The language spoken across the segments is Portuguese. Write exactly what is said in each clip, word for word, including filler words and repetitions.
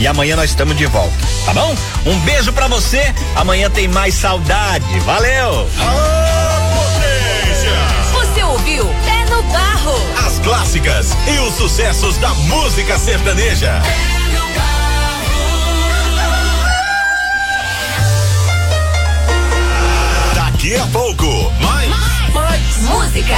E amanhã nós estamos de volta, tá bom? Um beijo pra você, amanhã tem mais saudade, valeu! Você ouviu Pé no Barro, as clássicas e os sucessos da música sertaneja. Pé no Barro. Daqui a pouco, mais, mais, mais música.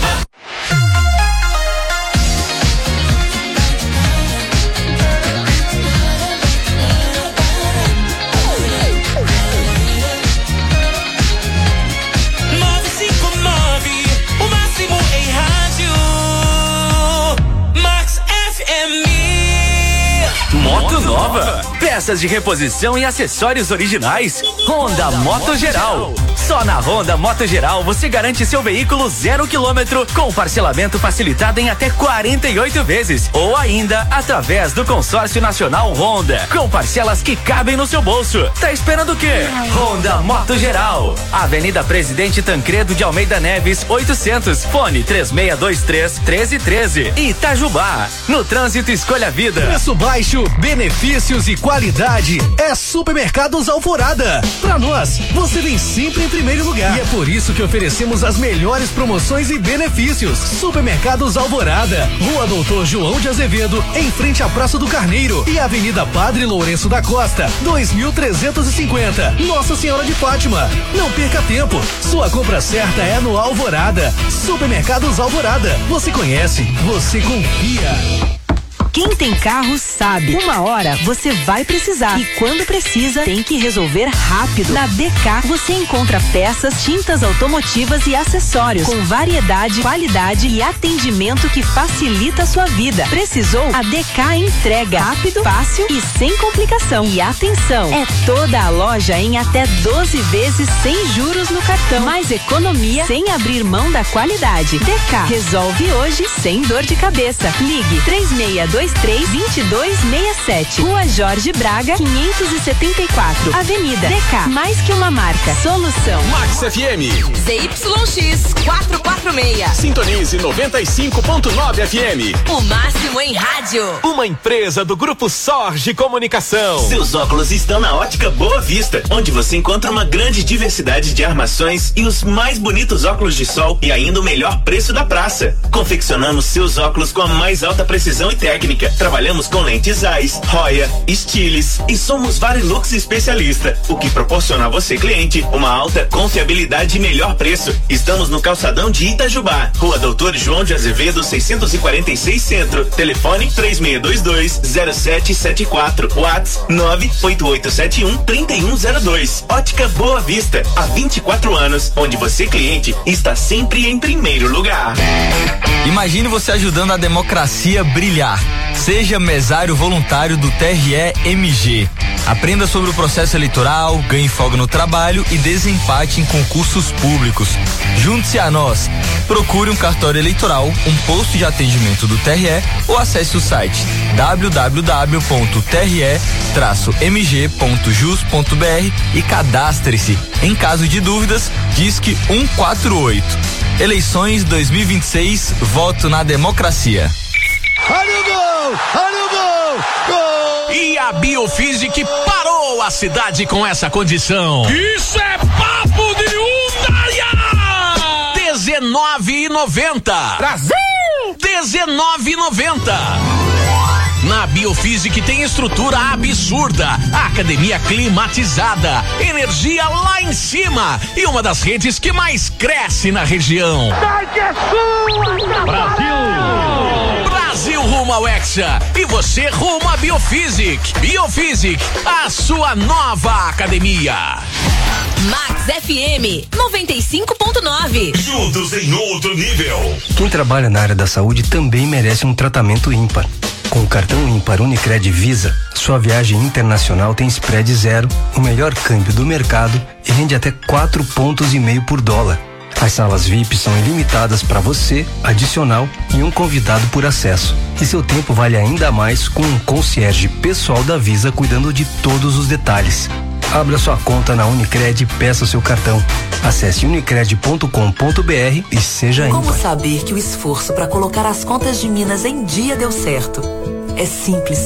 Moto nova, peças de reposição e acessórios originais. Honda Moto Geral. Só na Honda Moto Geral você garante seu veículo zero quilômetro com parcelamento facilitado em até quarenta e oito vezes ou ainda através do Consórcio Nacional Honda com parcelas que cabem no seu bolso. Tá esperando o quê? Honda Moto Geral. Avenida Presidente Tancredo de Almeida Neves oitocentos. Fone três seis dois três, um três um três. Itajubá. No trânsito escolha a vida. Preço baixo, benefícios e qualidade é Supermercados Alvorada. Pra nós, você vem sempre em primeiro lugar. E é por isso que oferecemos as melhores promoções e benefícios. Supermercados Alvorada, Rua Doutor João de Azevedo, em frente à Praça do Carneiro e Avenida Padre Lourenço da Costa, dois mil trezentos e cinquenta. Nossa Senhora de Fátima. Não perca tempo. Sua compra certa é no Alvorada. Supermercados Alvorada. Você conhece, você confia. Quem tem carro sabe, uma hora você vai precisar e quando precisa tem que resolver rápido. Na D K você encontra peças, tintas automotivas e acessórios com variedade, qualidade e atendimento que facilita a sua vida. Precisou? A D K entrega rápido, fácil e sem complicação. E atenção, é toda a loja em até doze vezes sem juros no cartão. Mais economia sem abrir mão da qualidade. D K resolve hoje sem dor de cabeça. Ligue três seis dois três, dois dois seis sete. Rua Jorge Braga, quinhentos e setenta e quatro. Avenida D K, mais que uma marca. Solução. Max F M. Z Y X quatrocentos e quarenta e seis. Sintonize noventa e cinco ponto nove F M. O máximo em rádio. Uma empresa do Grupo Sorge Comunicação. Seus óculos estão na Ótica Boa Vista, onde você encontra uma grande diversidade de armações e os mais bonitos óculos de sol e ainda o melhor preço da praça. Confeccionamos seus óculos com a mais alta precisão e técnica. Trabalhamos com lentes Zeiss, Roya, Stiles e somos Varilux especialista, o que proporciona a você, cliente, uma alta confiabilidade e melhor preço. Estamos no calçadão de Itajubá, Rua Doutor João de Azevedo seiscentos e quarenta e seis Centro. Telefone três seis dois dois, zero sete sete quatro. WhatsApp nove oito oito sete um, três um zero dois. Ótica Boa Vista, há vinte e quatro anos, onde você, cliente, está sempre em primeiro lugar. Imagine você ajudando a democracia a brilhar. Seja mesário voluntário do T R E M G. Aprenda sobre o processo eleitoral, ganhe folga no trabalho e desempate em concursos públicos. Junte-se a nós. Procure um cartório eleitoral, um posto de atendimento do T R E ou acesse o site w w w ponto t r e traço m g ponto jus ponto b r e cadastre-se. Em caso de dúvidas, disque um quatro oito. Eleições dois mil e vinte e seis, voto na democracia. Olha o gol! Olha o gol! Gol! E a Biofísic parou a cidade com essa condição. Isso é papo de Undaia! dezenove e noventa. Brasil! dezenove e noventa. Na Biofísic tem estrutura absurda, academia climatizada, energia lá em cima e uma das redes que mais cresce na região. Brasil! Brasil rumo ao Hexa e você rumo à Biofísic. Biofísic, a sua nova academia. Max F M noventa e cinco ponto nove. Juntos em outro nível. Quem trabalha na área da saúde também merece um tratamento ímpar. Com o cartão ímpar Unicred Visa, sua viagem internacional tem spread zero, o melhor câmbio do mercado e rende até quatro pontos e meio por dólar. As salas V I P são ilimitadas para você, adicional e um convidado por acesso. E seu tempo vale ainda mais com um concierge pessoal da Visa cuidando de todos os detalhes. Abra sua conta na Unicred e peça seu cartão. Acesse unicred ponto com ponto b r e seja ímpar. Como saber que o esforço para colocar as contas de Minas em dia deu certo? É simples.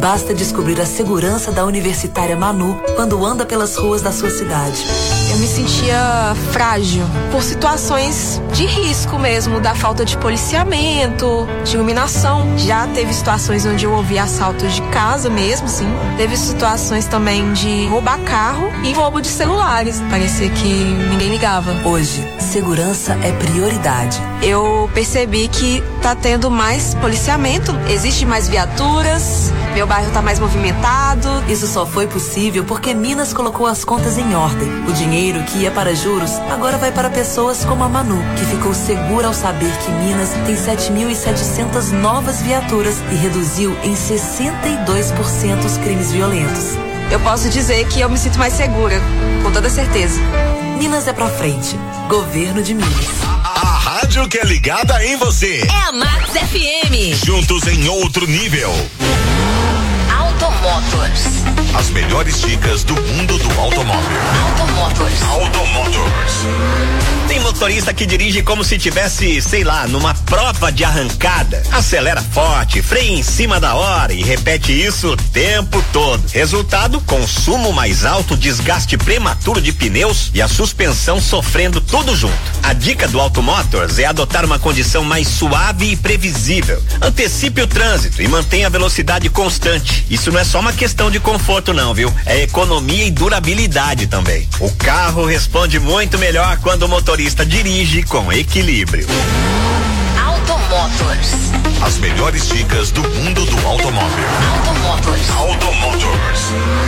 Basta descobrir a segurança da Universitária Manu quando anda pelas ruas da sua cidade. Eu me sentia frágil por situações de risco mesmo, da falta de policiamento, de iluminação. Já teve situações onde eu ouvi assaltos de casa mesmo, sim. Teve situações também de roubar carro e roubo de celulares. Parecia que ninguém ligava. Hoje, segurança é prioridade. Eu percebi que tá tendo mais policiamento, existe mais viaturas, meu bairro tá mais movimentado. Isso só foi possível porque Minas colocou as contas em ordem. O dinheiro que ia para juros agora vai para pessoas como a Manu, que ficou segura ao saber que Minas tem sete mil e setecentas novas viaturas e reduziu em sessenta e dois por cento os crimes violentos. Eu posso dizer que eu me sinto mais segura, com toda certeza. Minas é pra frente. Governo de Minas. A, a rádio que é ligada em você. É a Max F M. Juntos em outro nível. Automotors. As melhores dicas do mundo do automóvel. Automotors. Automotors. Tem motorista que dirige como se tivesse, sei lá, numa prova de arrancada. Acelera forte, freia em cima da hora e repete isso o tempo todo. Resultado, consumo mais alto, desgaste prematuro de pneus e a suspensão sofrendo tudo junto. A dica do Automotors é adotar uma condição mais suave e previsível. Antecipe o trânsito e mantenha a velocidade constante. Isso não é só uma questão de conforto não, viu? É economia e durabilidade também. O carro responde muito melhor quando o motorista dirige com equilíbrio. Automotors. As melhores dicas do mundo do automóvel. Automotors. Automotors.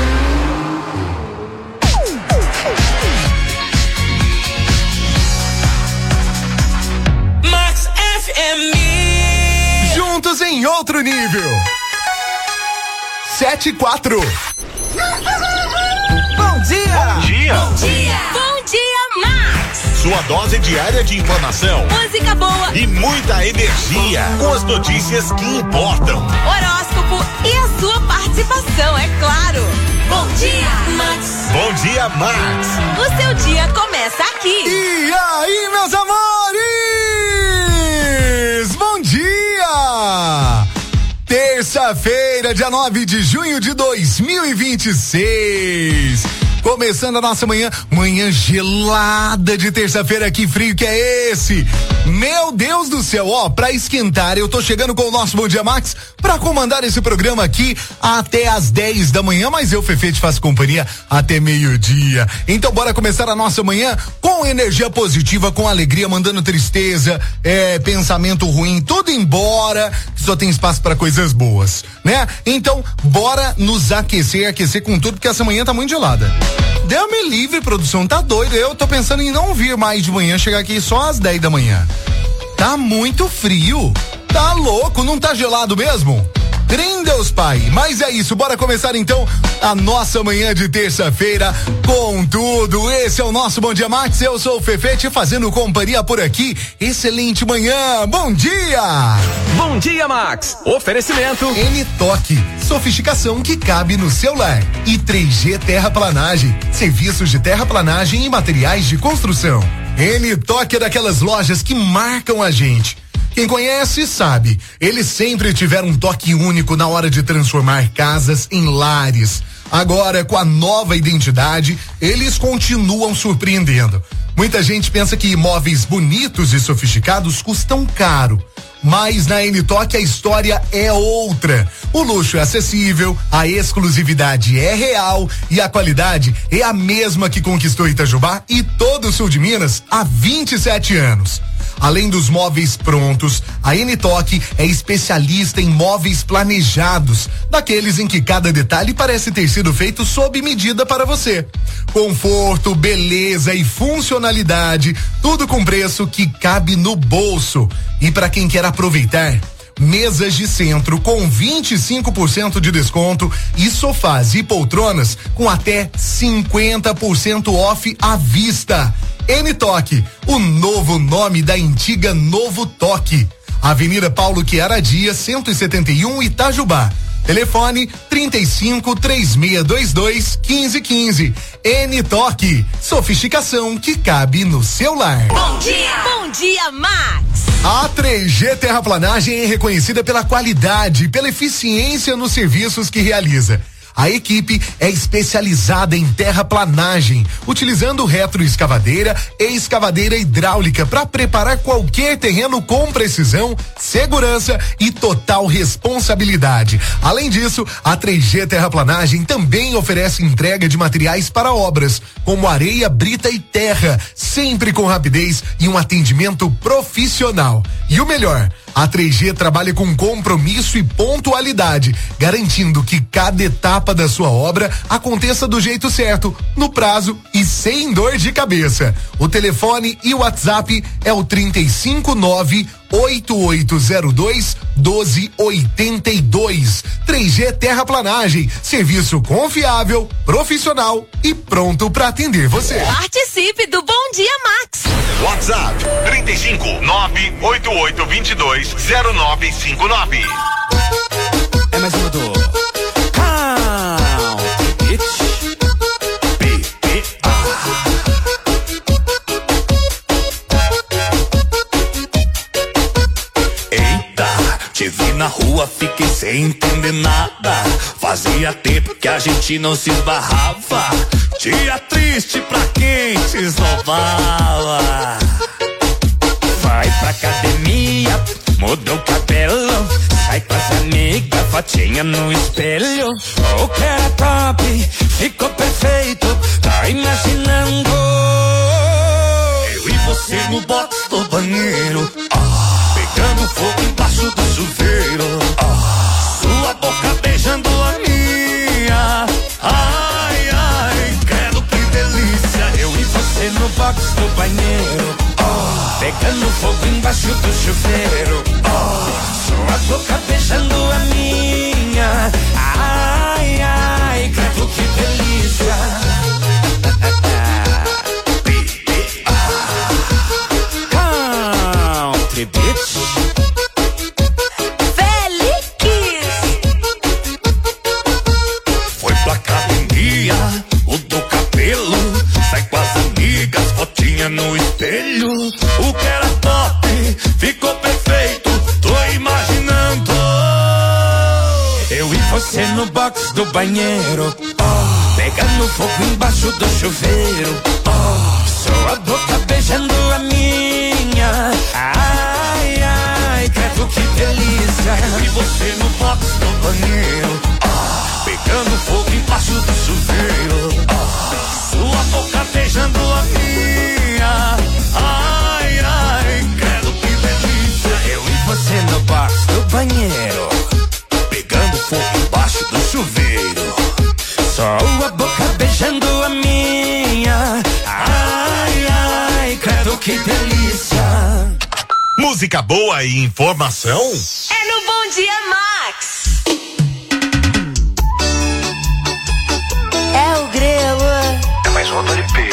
Max F M. Juntos em outro nível. Sete e quatro. Bom dia! Bom dia! Bom dia! Bom dia, Max! Sua dose diária de informação. Música boa. E muita energia. Com as notícias que importam. Horóscopo e a sua participação, é claro. Bom dia, Max! Bom dia, Max! O seu dia começa aqui. E aí, meus amores? Bom dia! Terça-feira, dia nove de junho de dois mil e vinte e seis. Começando a nossa manhã, manhã gelada de terça-feira, que frio que é esse? Meu Deus do céu, ó, pra esquentar, eu tô chegando com o nosso Bom Dia Max pra comandar esse programa aqui até às dez da manhã, mas eu, Fefe, te faço companhia até meio-dia. Então bora começar a nossa manhã com energia positiva, com alegria, mandando tristeza, é, pensamento ruim, tudo embora, que só tem espaço pra coisas boas, né? Então, bora nos aquecer, aquecer com tudo, porque essa manhã tá muito gelada. Deu-me livre, produção, tá doido. Eu tô pensando em não vir mais de manhã, chegar aqui só às dez da manhã. Tá muito frio. Tá louco, não tá gelado mesmo? Crê em Deus, Pai. Mas é isso, bora começar então a nossa manhã de terça-feira com tudo. Esse é o nosso Bom Dia Max. Eu sou o Fefe, te fazendo companhia por aqui. Excelente manhã. Bom dia. Bom dia, Max. Oferecimento N-Toque, sofisticação que cabe no seu lar. E três G Terraplanagem, serviços de terraplanagem e materiais de construção. N-Toque é daquelas lojas que marcam a gente. Quem conhece sabe, eles sempre tiveram um toque único na hora de transformar casas em lares. Agora, com a nova identidade, eles continuam surpreendendo. Muita gente pensa que imóveis bonitos e sofisticados custam caro. Mas na N-Toque a história é outra. O luxo é acessível, a exclusividade é real e a qualidade é a mesma que conquistou Itajubá e todo o sul de Minas há vinte e sete anos. Além dos móveis prontos, a N-Toque é especialista em móveis planejados, daqueles em que cada detalhe parece ter sido feito sob medida para você. Conforto, beleza e funcionalidade, tudo com preço que cabe no bolso. E para quem quer aproveitar, mesas de centro com vinte e cinco por cento de desconto e sofás e poltronas com até cinquenta por cento off à vista. N-Toque, o novo nome da antiga Novo Toque. Avenida Paulo Chiara Dias, cento e setenta e um, Itajubá. Telefone trinta e cinco, três seis dois dois, quinze quinze. N-Toque, sofisticação que cabe no seu lar. Bom dia, bom dia, Max. A três G Terraplanagem é reconhecida pela qualidade e pela eficiência nos serviços que realiza. A equipe é especializada em terraplanagem, utilizando retroescavadeira e escavadeira hidráulica para preparar qualquer terreno com precisão, segurança e total responsabilidade. Além disso, a três G Terraplanagem também oferece entrega de materiais para obras, como areia, brita e terra, sempre com rapidez e um atendimento profissional. E o melhor, a três G trabalha com compromisso e pontualidade, garantindo que cada etapa da sua obra aconteça do jeito certo, no prazo e sem dor de cabeça. O telefone e o WhatsApp é o trinta e cinco nove oito oito zero dois doze oitenta e dois. três G Terraplanagem, serviço confiável, profissional e pronto para atender você. Participe do Bom Dia Max. WhatsApp trinta e cinco nove oito oito dois dois zero nove cinco nove. É mais uma do Te vi na rua, fiquei sem entender nada. Fazia tempo que a gente não se esbarrava. Dia triste pra quem se esnobava. Vai pra academia, mudou o cabelo, sai com as amigas, fotinha no espelho. O que era top, ficou perfeito, tá imaginando? Eu e você no box do banheiro, ah, pegando fogo embaixo do chuveiro, ah, sua boca beijando a minha. Ai, ai, credo que delícia. Eu e você no box do banheiro, ah, pegando fogo embaixo do chuveiro, ah, sua boca beijando a minha. Ai, ai, credo que delícia. Country bitch. Foi pra academia, mudou o cabelo, sai com as amigas, fotinha no espelho. O que era top, ficou perfeito, tô imaginando. Eu e você no box do banheiro, oh, pegando fogo embaixo do chuveiro, oh, sua boca beijando a minha. Ai, ai, credo que delícia. Eu e você no box do banheiro, oh, pegando fogo embaixo do chuveiro, oh, sua boca beijando a minha. Ai, ai, credo que delícia. Eu e você no box do banheiro, pegando fogo embaixo do chuveiro, só a boca beijando a minha. Ai, ai, credo que delícia. Música boa e informação é no Bom Dia Max. É o Grelo. É mais uma do P.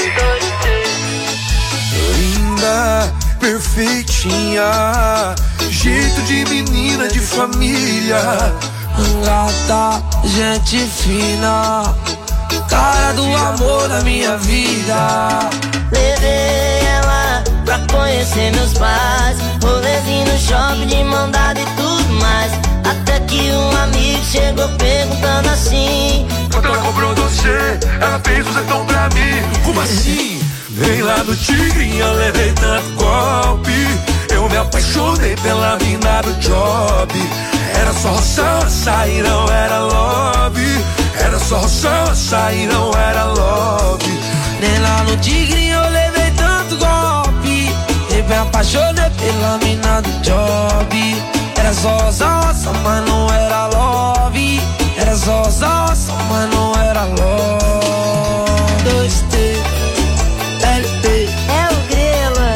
Linda, perfeitinha, jeito de menina de família, gata, gente fina, cara do amor da minha vida. Levei ela pra conhecer meus pais, rolezinho no shopping de mão dada e tudo mais. Até que um amigo chegou perguntando assim: quanto ela cobrou você? Ela fez o sertão pra mim. Como assim? Vem lá no Tigrinho, eu levei tanto golpe, eu me apaixonei pela mina do job. Era só roção, açaí, não era love. Era só roção, açaí, não era love. Nem lá no Tigrinho eu levei tanto golpe, eu me apaixonei pela mina do job. Era só roção, mas não era love. Era só roção, mas não era love. Dois T L P. É o Grelo.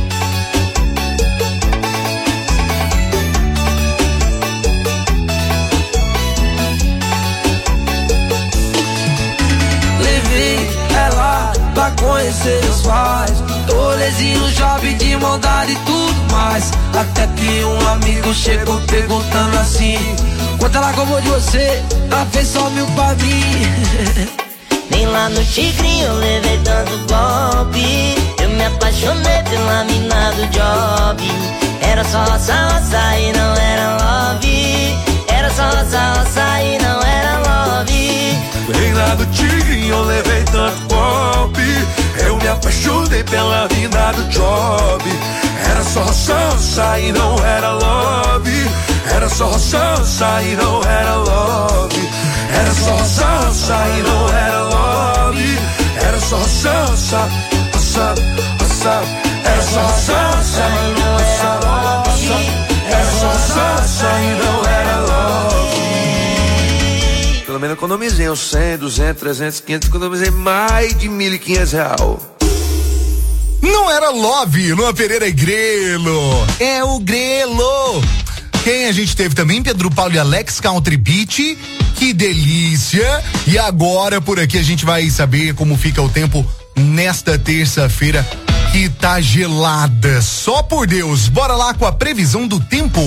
Levei ela pra conhecer os pais, rolezinho no shopping de mão dada e tudo mais. Até que um amigo chegou perguntando assim: quanto ela cobrou de você? Ela fez só mil pra mim. Nem lá no Tigrinho eu levei tanto golpe, eu me apaixonei pela mina do job. Era só roça, roça e não era love. Era só roça, roça e não era love. Vem lá do Tigrinho, eu levei tanto golpe. Eu me apaixonei pela mina do job. Era só roça e não era love. Era só roça e não era love. Era só roça e não era love. Era só roça, roça, roça. Era só roça e não era love. Era só roça e não era love. Pelo menos economizei uns cem, duzentos, trezentos, quinhentos, economizei mais de mil e quinhentos real. Não era love, Luan Pereira e Grelo. É o Grelo. Quem a gente teve também? Pedro Paulo e Alex Country Beat. Que delícia. E agora por aqui a gente vai saber como fica o tempo nesta terça-feira que tá gelada. Só por Deus. Bora lá com a previsão do tempo.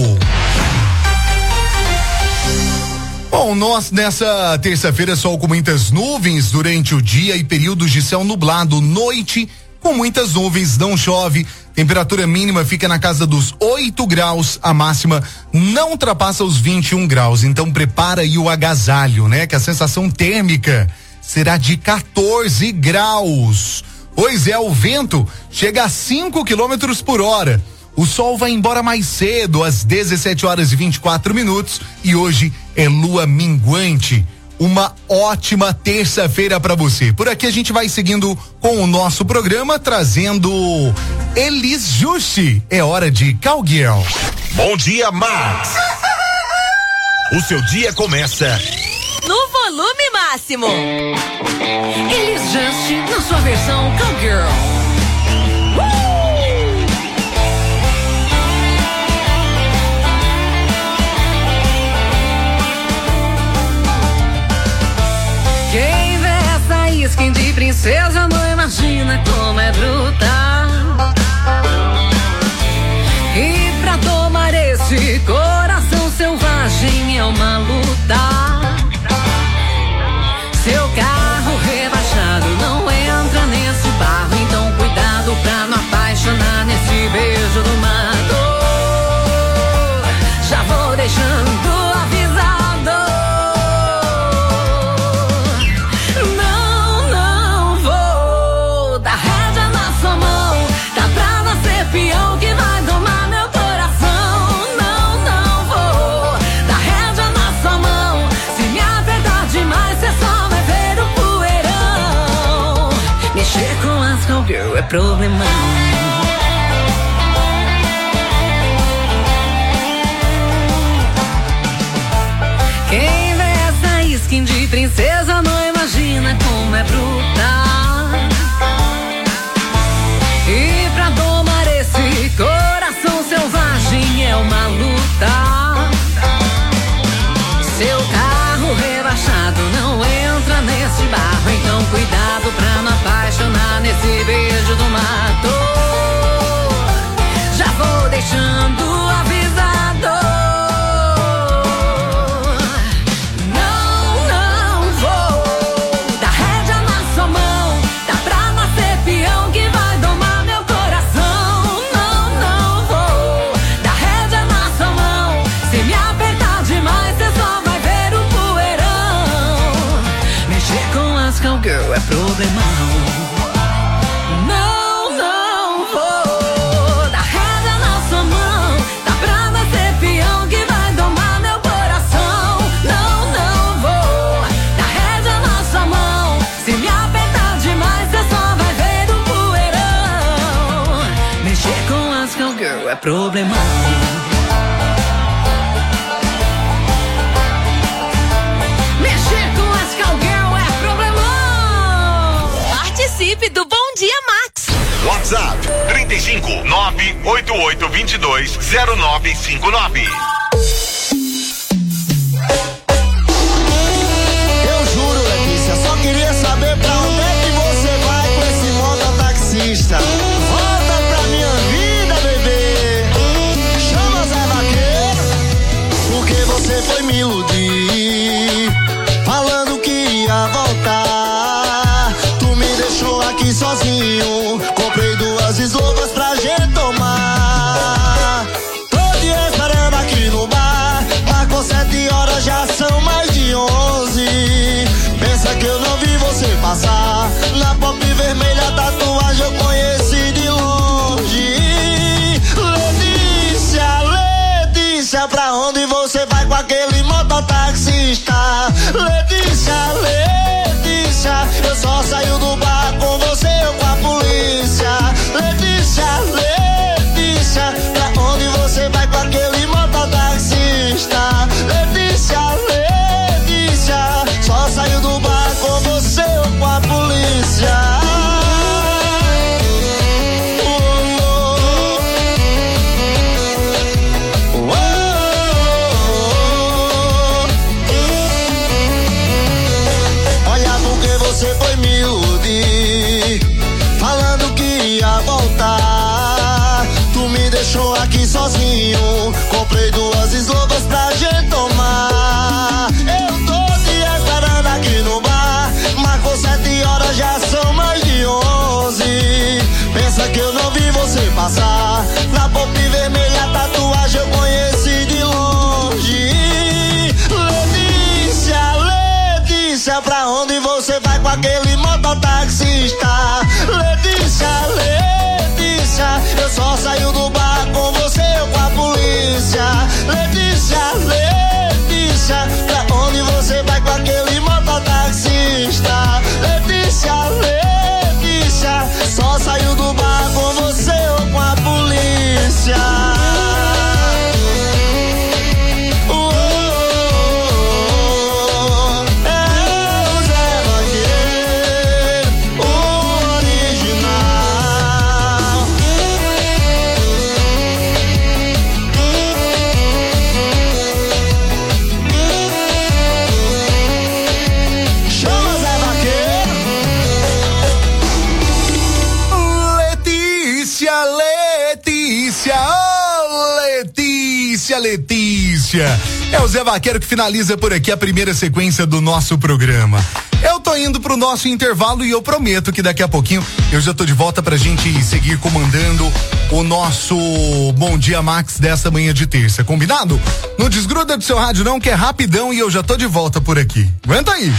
Bom, nós nessa terça-feira sol com muitas nuvens durante o dia e períodos de céu nublado. Noite com muitas nuvens, não chove. Temperatura mínima fica na casa dos oito graus, a máxima não ultrapassa os vinte e um graus. Então prepara aí o agasalho, né? Que a sensação térmica será de quatorze graus. Pois é, o vento chega a cinco quilômetros por hora. O sol vai embora mais cedo, às dezessete horas e vinte e quatro minutos, e hoje é lua minguante. Uma ótima terça-feira para você. Por aqui a gente vai seguindo com o nosso programa, trazendo Elis Juste. É hora de Cowgirl. Bom dia, Max. O seu dia começa no volume máximo. Elis Juste na sua versão Cowgirl. Quem vê essa skin de princesa não imagina como é brutal. E pra tomar esse coração selvagem é uma luta. Seu carro rebaixado não entra nesse barro, então cuidado pra não apaixonar nesse beijo do mato. Já vou deixando avisado. É problemão. Quem vê essa skin de princesa não imagina como é brutal. E pra domar esse coração selvagem é uma luta. Seu carro rebaixado não entra nesse barro, então cuidado pra não apaixonar nesse beijo do mato. Já vou deixando avisado. Não, não vou dar rédea na sua mão. Dá pra nascer peão que vai domar meu coração. Não, não vou dar rédea na sua mão. Se me apertar demais, cê só vai ver o poeirão. Mexer com as cowgirl é problemão. É problemão. Mexer com as cowgirl é problemão. Participe do Bom Dia Max. WhatsApp trinta e cinco, nove oito oito, vinte e dois, zero nove cinco nove. Eu juro, Letícia, só queria saber pra onde é que você vai com esse mototaxista. Volta pra minha vida, bebê. Chama Zé Vaqueiro, porque você foi me iludir, falando que ia voltar. Tu me deixou aqui sozinho, comprei duas eslovas pra gente tomar. Tô você foi me iludir, falando que ia voltar. Tu me deixou aqui sozinho, comprei duas eslovas pra gente tomar. Eu tô te esperando aqui no bar, marcou sete horas, já são mais de onze. Pensa que eu não vi você passar, na boca vermelha a tatuagem eu conheci de longe. Letícia, Letícia, pra onde você vai com aquele mototaxista? Letícia, Letícia, eu só saio do bar com você ou com a polícia. Letícia, Letícia, pra onde você vai com aquele mototaxista? Letícia, Letícia, só saio do bar com você ou com a polícia. Letícia, é o Zé Vaqueiro que finaliza por aqui a primeira sequência do nosso programa. Eu tô indo pro nosso intervalo e eu prometo que daqui a pouquinho eu já tô de volta pra gente seguir comandando o nosso Bom Dia Max dessa manhã de terça, combinado? Não desgruda do seu rádio não, que é rapidão e eu já tô de volta por aqui. Aguenta aí.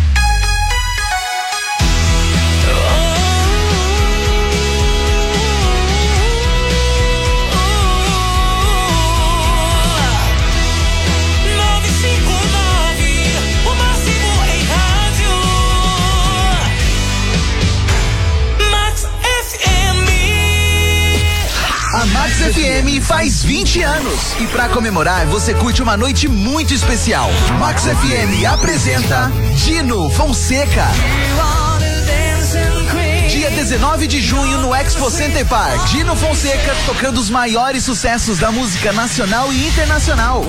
A Max F M faz vinte anos e pra comemorar você curte uma noite muito especial. Max F M apresenta Dino Fonseca. Dia dezenove de junho no Expo Center Park. Dino Fonseca tocando os maiores sucessos da música nacional e internacional.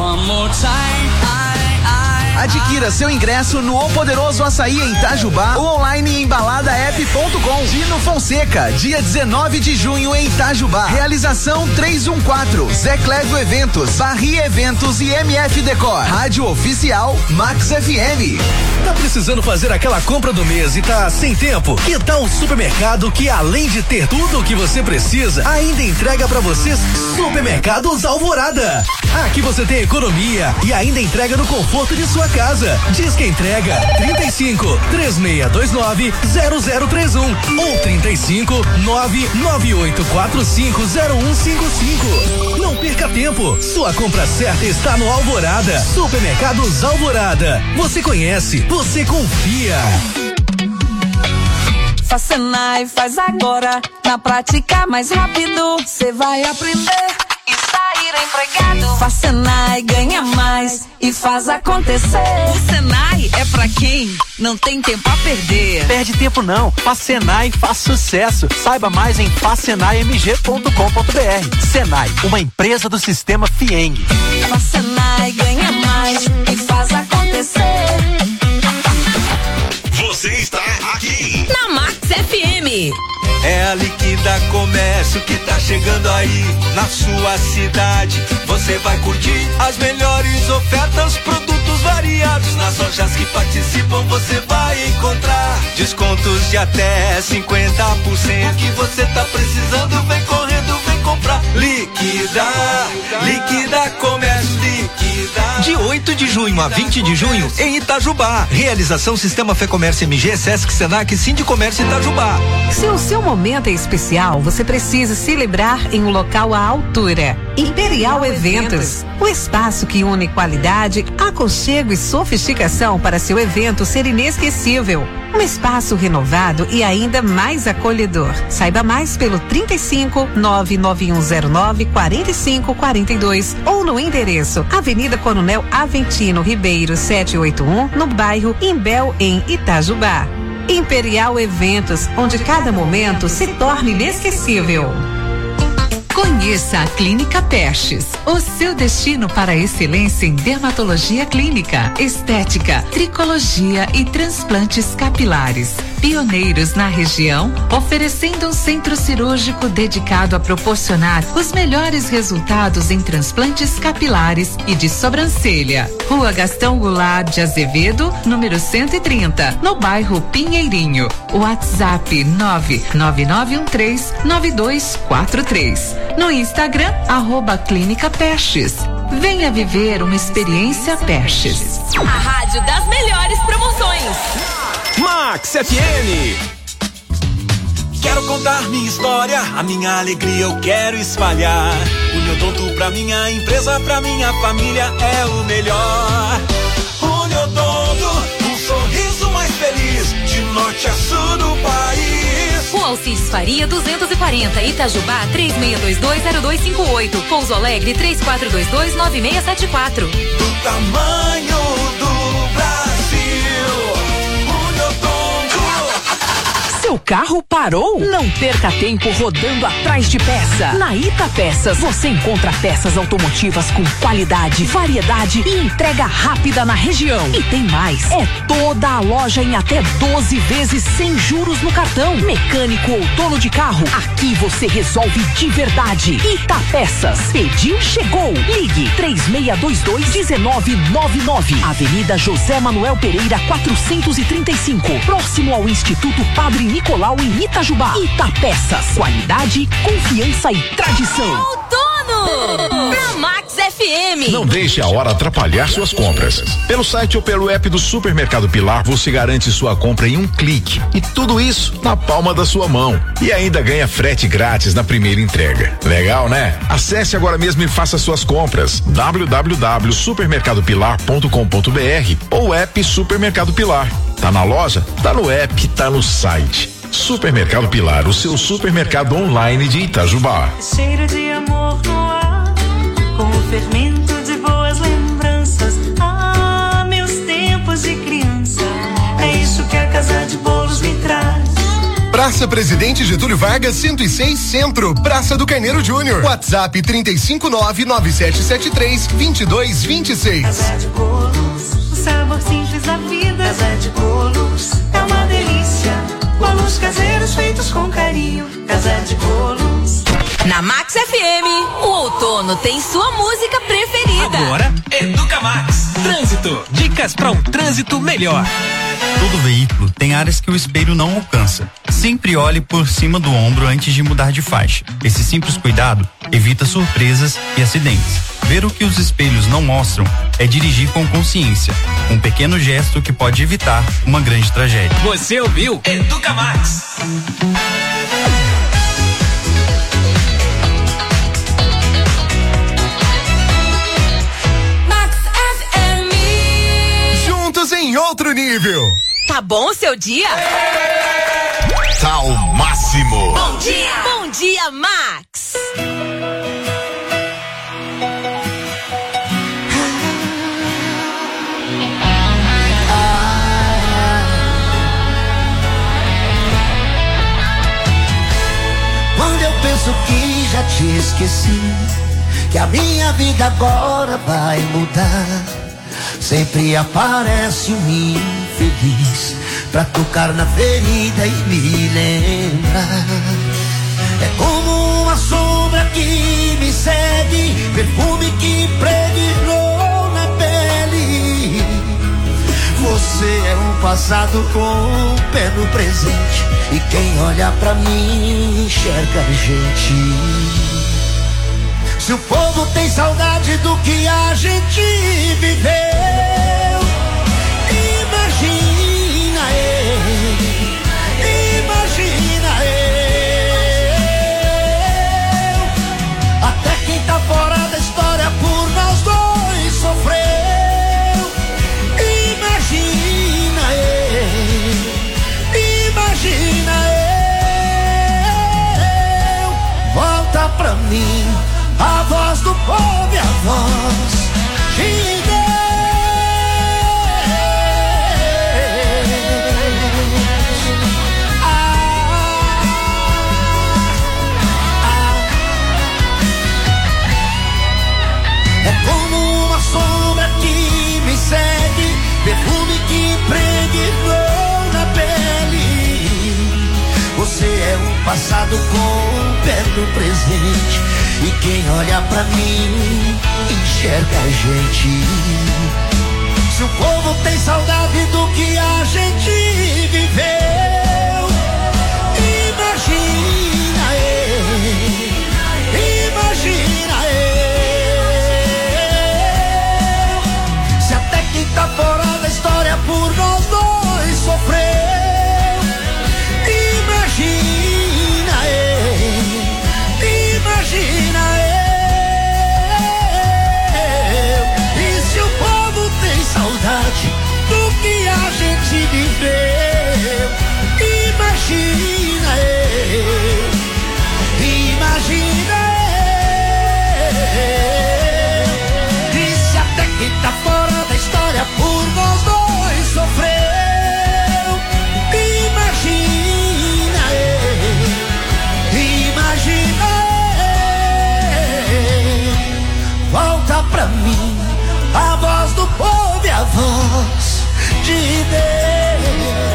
Adquira seu ingresso no O Poderoso Açaí em Itajubá ou online em balada app ponto com. Dino Fonseca, dia dezenove de junho em Itajubá. Realização trezentos e quatorze, Zé Clévio Eventos, Barri Eventos e M F Decor. Rádio Oficial Max F M. Tá precisando fazer aquela compra do mês e tá sem tempo? Que tal um supermercado que, além de ter tudo o que você precisa, ainda entrega pra vocês? Supermercados Alvorada. Aqui você tem economia e ainda entrega no conforto de sua casa. Diz que entrega trinta e cinco, três seis dois nove, zero zero três um ou trinta e cinco, nove nove oito quatro cinco zero um cinco cinco. Não perca tempo. Sua compra certa está no Alvorada. Supermercados Alvorada. Você conhece, você confia. Faz Senai, faz agora, na prática mais rápido, cê vai aprender e sair empregado. Faz Senai, ganha mais e faz acontecer. O Senai é pra quem não tem tempo a perder. Perde tempo não, faz Senai, faz sucesso. Saiba mais em faz senai m g ponto com ponto b r. Senai, uma empresa do sistema Fieng. Faz Senai, ganha mais e faz acontecer. Você está aqui na Max F M. É a Liquida Comércio que tá chegando aí na sua cidade. Você vai curtir as melhores ofertas, produtos variados. Nas lojas que participam você vai encontrar descontos de até cinquenta por cento. O que você tá precisando, vem correndo, vem comprar. Liquida, Liquida Comércio, Liquida. De oito de junho a vinte de junho em Itajubá. Realização Sistema Fê Comércio M G, Sesc, Senac, Sindicomércio Itajubá. Se o seu momento é especial, você precisa celebrar em um local à altura. Imperial Eventos, o espaço que une qualidade, aconchego e sofisticação para seu evento ser inesquecível. Um espaço renovado e ainda mais acolhedor. Saiba mais pelo trinta e cinco, nove nove um zero nove, quarenta e cinco quarenta e dois ou no endereço Avenida Coronel Aventino Ribeiro setecentos e oitenta e um, no bairro Imbel, em Itajubá. Imperial Eventos, onde cada momento se torna inesquecível. Conheça a Clínica Pestes, o seu destino para a excelência em dermatologia clínica, estética, tricologia e transplantes capilares. Pioneiros na região, oferecendo um centro cirúrgico dedicado a proporcionar os melhores resultados em transplantes capilares e de sobrancelha. Rua Gastão Goulart de Azevedo, número cento e trinta, no bairro Pinheirinho. WhatsApp nove nove nove um três nove dois quatro três. No Instagram, arroba Clínica Pestes. Venha viver uma experiência Pestes. A rádio das melhores promoções. Max F M. Quero contar minha história, a minha alegria eu quero espalhar. Uniodonto pra minha empresa, pra minha família é o melhor. Uniodonto, um sorriso mais feliz, de norte a sul do país. O Alcides Faria duzentos e quarenta, Itajubá três seis dois dois zero dois cinco oito, Pouso Alegre três quatro dois dois nove seis sete quatro. Do tamanho do Brasil, Seu carro parou? Não perca tempo rodando atrás de peça. Na Ita Peças você encontra peças automotivas com qualidade, variedade e entrega rápida na região. E tem mais, é toda a loja em até doze vezes sem juros no cartão. Mecânico ou dono de carro, aqui você resolve de verdade. Ita Peças, pediu, chegou. Ligue três seis dois dois um nove nove nove, Avenida José Manuel Pereira quatrocentos e trinta e cinco, próximo ao Instituto Padre Nicolau em Itajubá. Itapeças, qualidade, confiança e tradição. Outono! Na Max F M. Não deixe a hora atrapalhar suas compras. Pelo site ou pelo app do Supermercado Pilar, você garante sua compra em um clique. E tudo isso na palma da sua mão. E ainda ganha frete grátis na primeira entrega. Legal, né? Acesse agora mesmo e faça suas compras. w w w ponto supermercado pilar ponto com ponto b r ou app Supermercado Pilar. Tá na loja? Tá no app, tá no site. Supermercado Pilar, o seu supermercado online de Itajubá. Cheiro de amor no ar, com o fermento de boas lembranças. Ah, meus tempos de criança, é isso que a Casa de Bolos me traz. Praça Presidente Getúlio Vargas, cento e seis Centro, Praça do Carneiro Júnior. WhatsApp trinta e cinco nove nove sete sete três dois dois dois seis. Casa de Bolos, o sabor simples da vida. Casa de Bolos é uma delícia. Bolos caseiros feitos com carinho. Casa de Bolos. Na Max F M, o outono tem sua música preferida. Agora, Educa Max. Trânsito. Dicas para um trânsito melhor. Todo veículo tem áreas que o espelho não alcança. Sempre olhe por cima do ombro antes de mudar de faixa. Esse simples cuidado evita surpresas e acidentes. Ver o que os espelhos não mostram é dirigir com consciência. Um pequeno gesto que pode evitar uma grande tragédia. Você ouviu? Educa Max. Max F M. Juntos em outro nível. Tá bom o seu dia? Tá ao máximo. Bom dia. Bom dia, Max. Quando eu penso que já te esqueci, que a minha vida agora vai mudar, sempre aparece um infeliz pra tocar na ferida e me lembrar. É como uma sombra que me segue, perfume que impregnou na pele. Você é um passado com um pé no presente, e quem olha pra mim enxerga a gente. Se o povo tem saudade do que a gente viveu, imagina eu, imagina eu. Até quem tá fora da história por nós dois sofreu. Imagina eu, imagina eu. Volta pra mim a voz do povo e a voz de passado com o pé no presente. E quem olha pra mim enxerga a gente. Se o povo tem saudade do que a gente viveu, imagina eu, imagina eu. Se até quem tá fora da história por nós dois sofreu, imagina eu, imagina eu. E se o povo tem saudade do que a gente viveu, imagina eu, imagina eu. E se até quem tá fora da história por nós dois sofreu, imagina eu, imagina eu. Volta pra mim a voz do povo e a voz de Deus.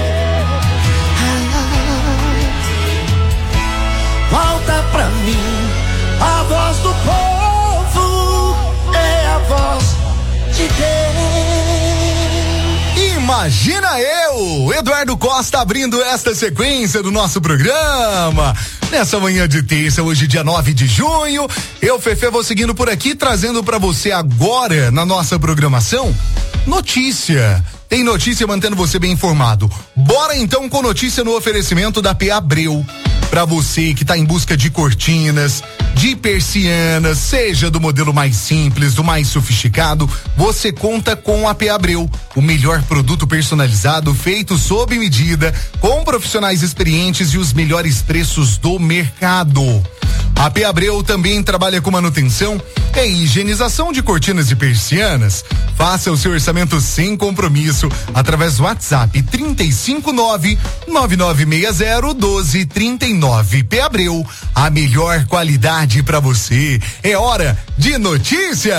Volta pra mim a voz do povo, é a voz de Deus. Imagina eu, Eduardo Costa, abrindo esta sequência do nosso programa. Nessa manhã de terça, hoje dia nove de junho, eu, Fefe, vou seguindo por aqui, trazendo pra você agora, na nossa programação, notícia. Tem notícia mantendo você bem informado. Bora então com notícia no oferecimento da P. Abreu. Pra você que tá em busca de cortinas, de persianas, seja do modelo mais simples, do mais sofisticado, você conta com a P. Abreu, o melhor produto personalizado feito sob medida, com profissionais experientes e os melhores preços do mercado. A P. Abreu também trabalha com manutenção e higienização de cortinas e persianas. Faça o seu orçamento sem compromisso através do WhatsApp trinta e cinco nove, nove nove seis zero, um dois três nove. P. Abreu, a melhor qualidade para você. É hora de notícia.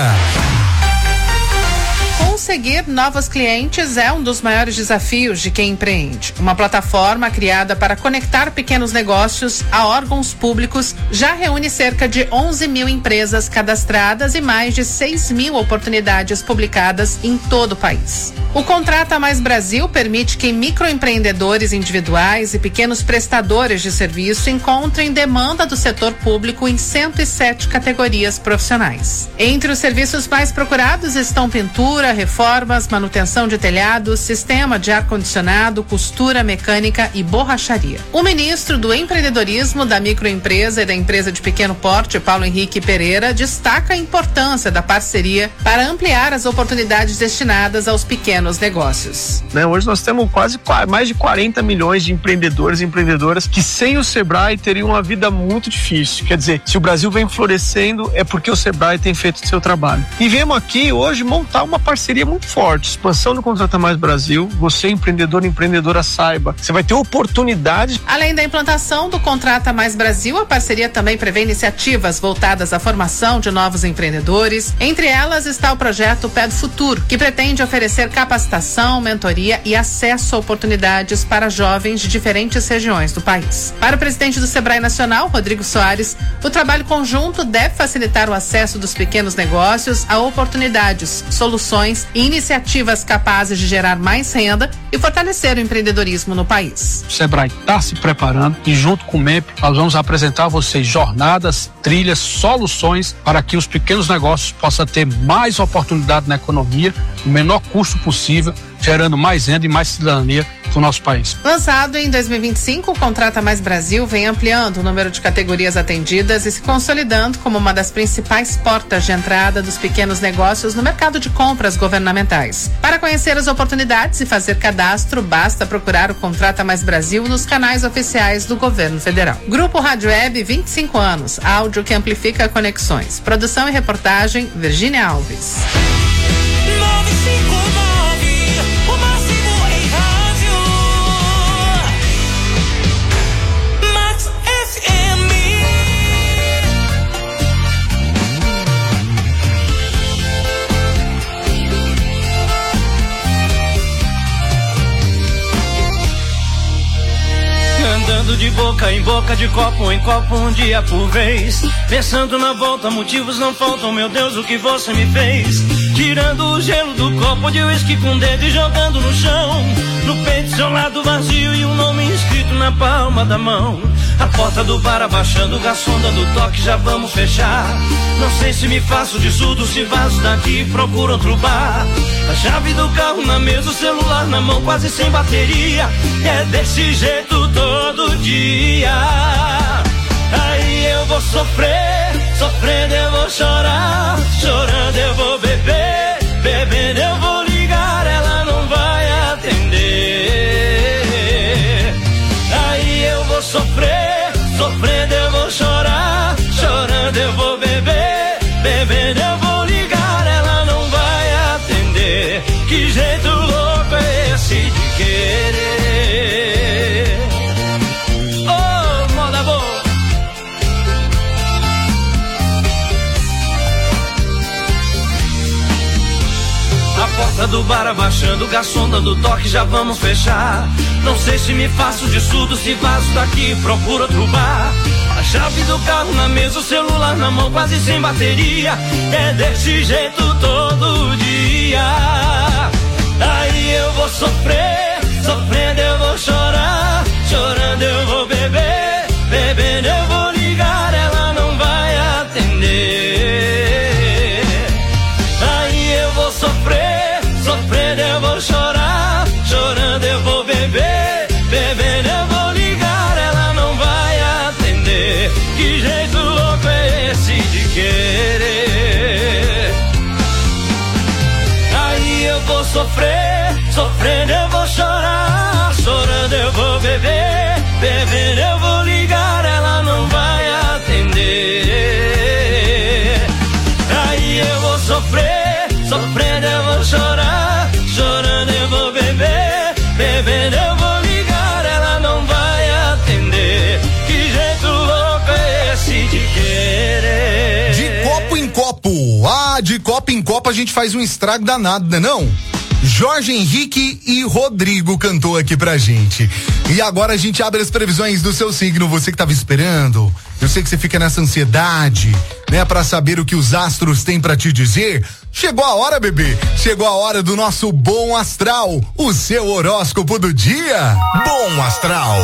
Conseguir novos clientes é um dos maiores desafios de quem empreende. Uma plataforma criada para conectar pequenos negócios a órgãos públicos já reúne cerca de onze mil empresas cadastradas e mais de seis mil oportunidades publicadas em todo o país. O Contrata Mais Brasil permite que microempreendedores individuais e pequenos prestadores de serviço encontrem demanda do setor público em cento e sete categorias profissionais. Entre os serviços mais procurados estão pintura, reformas, manutenção de telhados, sistema de ar-condicionado, costura mecânica e borracharia. O ministro do Empreendedorismo, da Microempresa e da Empresa de Pequeno Porte, Paulo Henrique Pereira, destaca a importância da parceria para ampliar as oportunidades destinadas aos pequenos negócios. Né, hoje nós temos quase mais de quarenta milhões de empreendedores e empreendedoras que sem o Sebrae teriam uma vida muito difícil. Quer dizer, se o Brasil vem florescendo é porque o Sebrae tem feito o seu trabalho. E viemos aqui hoje montar uma parceria muito forte, expansão do Contrata Mais Brasil. Você, empreendedor e empreendedora, saiba, você vai ter oportunidades. Além da implantação do Contrata Mais Brasil, a parceria também prevê iniciativas voltadas à formação de novos empreendedores. Entre elas está o projeto Pé do Futuro, que pretende oferecer capacitação, mentoria e acesso a oportunidades para jovens de diferentes regiões do país. Para o presidente do Sebrae Nacional, Rodrigo Soares, o trabalho conjunto deve facilitar o acesso dos pequenos negócios a oportunidades, soluções e iniciativas capazes de gerar mais renda e fortalecer o empreendedorismo no país. O Sebrae está se preparando e junto com o M E P nós vamos apresentar a vocês jornadas, trilhas, soluções para que os pequenos negócios possam ter mais oportunidade na economia, o menor custo possível, gerando mais renda e mais cidadania para o nosso país. Lançado em dois mil e vinte e cinco, o Contrata Mais Brasil vem ampliando o número de categorias atendidas e se consolidando como uma das principais portas de entrada dos pequenos negócios no mercado de compras governamentais. Para conhecer as oportunidades e fazer cadastro, basta procurar o Contrata Mais Brasil nos canais oficiais do governo federal. Grupo Rádio Web, vinte e cinco anos, áudio que amplifica conexões. Produção e reportagem, Virgínia Alves. Andando Indo de boca em boca, de copo em copo, um dia por vez. Pensando na volta, motivos não faltam, meu Deus, o que você me fez? Tirando o gelo do copo de uísque com o dedo e jogando no chão. No peito, seu lado vazio e um nome escrito na palma da mão. A porta do bar abaixando, o garçom dando toque, já vamos fechar. Não sei se me faço de surdo, se vazo daqui e procuro outro bar. A chave do carro na mesa, o celular na mão, quase sem bateria. É desse jeito todo dia. Aí eu vou sofrer, sofrendo eu vou chorar, chorando eu vou beber, bebendo eu vou ligar, ela não vai atender. Aí eu vou sofrer, sofrendo eu vou chorar, chorando eu vou beber, bebendo eu vou ligar, ela não vai atender. Que jeito louco é esse de querer? Oh, moda boa. A porta do bar abaixando, o garçom dando toque, já vamos fechar. Não sei se me faço de surdo, se vazo daqui, procuro outro bar. A chave do carro na mesa, o celular na mão, quase sem bateria. É desse jeito todo dia. Aí eu vou sofrer, sofrendo eu vou chorar, chorando eu vou beber, bebendo eu vou ligar, ela não vai atender. Aí eu vou sofrer, sofrendo eu vou chorar, chorando eu vou beber, bebendo eu vou ligar, ela não vai atender. Que jeito louco é esse de querer? Aí eu vou sofrer, sofrendo eu vou chorar, chorando eu vou beber, bebendo eu vou ligar, ela não vai atender. Aí eu vou sofrer, sofrendo eu vou chorar, chorando eu vou beber, bebendo eu vou ligar, ela não vai atender. Que jeito louco é esse de querer? De copo em copo, ah, de copo em copo a gente faz um estrago danado, né não? Jorge Henrique e Rodrigo cantou aqui pra gente. E agora a gente abre as previsões do seu signo, você que tava esperando. Eu sei que você fica nessa ansiedade, né, pra saber o que os astros têm pra te dizer. Chegou a hora, bebê. Chegou a hora do nosso Bom Astral, o seu horóscopo do dia. Bom Astral.